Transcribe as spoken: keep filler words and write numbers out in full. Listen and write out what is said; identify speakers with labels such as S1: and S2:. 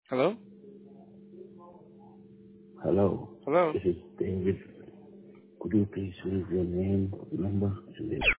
S1: Hello?
S2: Hello,
S1: Hello?
S2: this is David. Could you please leave your name, number, and